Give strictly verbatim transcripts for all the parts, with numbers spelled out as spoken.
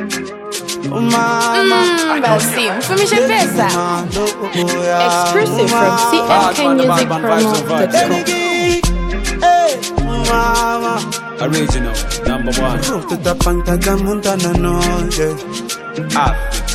Mmm, merci. Faut me faire ça. Exclusive from c m k music promo dot com. Original, number one. Ah.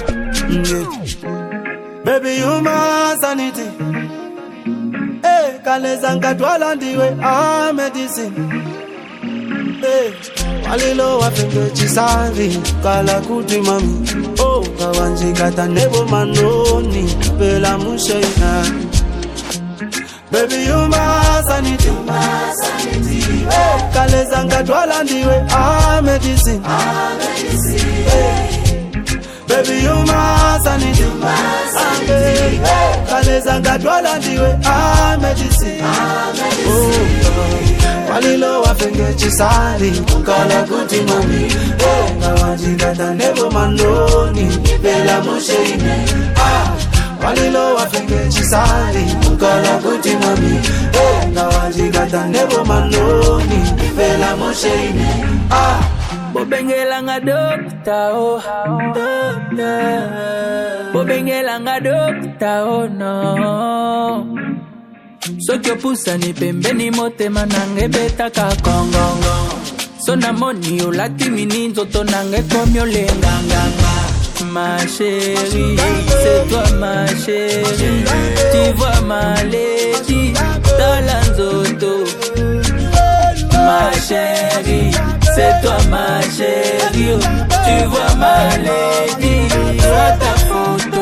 Baby, you my sanity. Hey, kaleza ngatwala ndiwe ah medicine. Hey, walilo wafenge chisavi kala kuti mami. Oh, kawanji kata nebo manoni bela mushaina. Baby, you my sanity. My sanity. Hey, kaleza ngatwala ndiwe ah medicine. Ah medicine. Hey. Baby, you my sanity, my sanity. Kaleza ngatwala ndiwe ah medicine, ah medicine. Oh, walilo wafenge chisali kala kuti mami. Oh, kawanji kata nebo manoni bela mushaine. Ah, walilo wafenge chisali kala kuti mami. Oh, kawanji kata nebo manoni bela mushaine. Ah. Bobengela nga dokta oh dokta Bobengela nga dokta oh no Sokyo pusa ni pembeni motema nange beta ka kongongo Sona moni ulati mini nzoto nange komyo lenganganga Ma chérie, c'est toi ma chérie Tu vois ma lady, dans la nzoto Ma chérie, c'est toi ma chérie, tu vois ma lady, vois ta photo.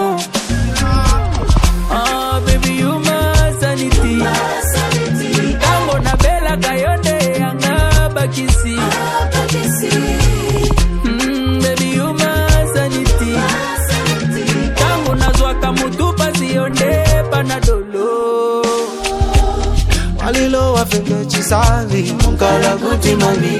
Oh baby you my sanity, tango na bela kayonde anga bakisi. Mm, baby you my sanity, tango na zwaka mutu pasiyonde panadolo. Walilo wafenge chisavi kala kuti mami.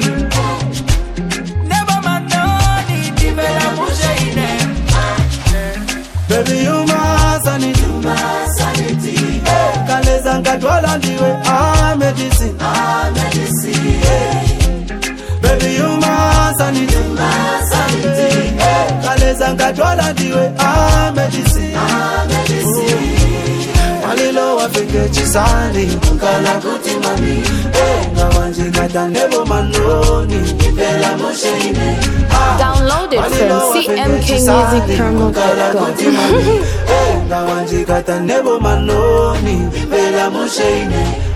Baby, you my sanity, my sanity. Hey, kaleza ngatwala ndiwe ah medicine, ah medicine. Hey. Baby, you my sanity, my sanity. Hey, kaleza ngatwala ndiwe ah medicine, ah medicine. Walilo wafenge chisali kala kuti mami. Hey, ngawanji kata nebo manoni bela mushaine. Download it from c m k music promo dot com. Ngawanji kata nebo manoni bela mushaine.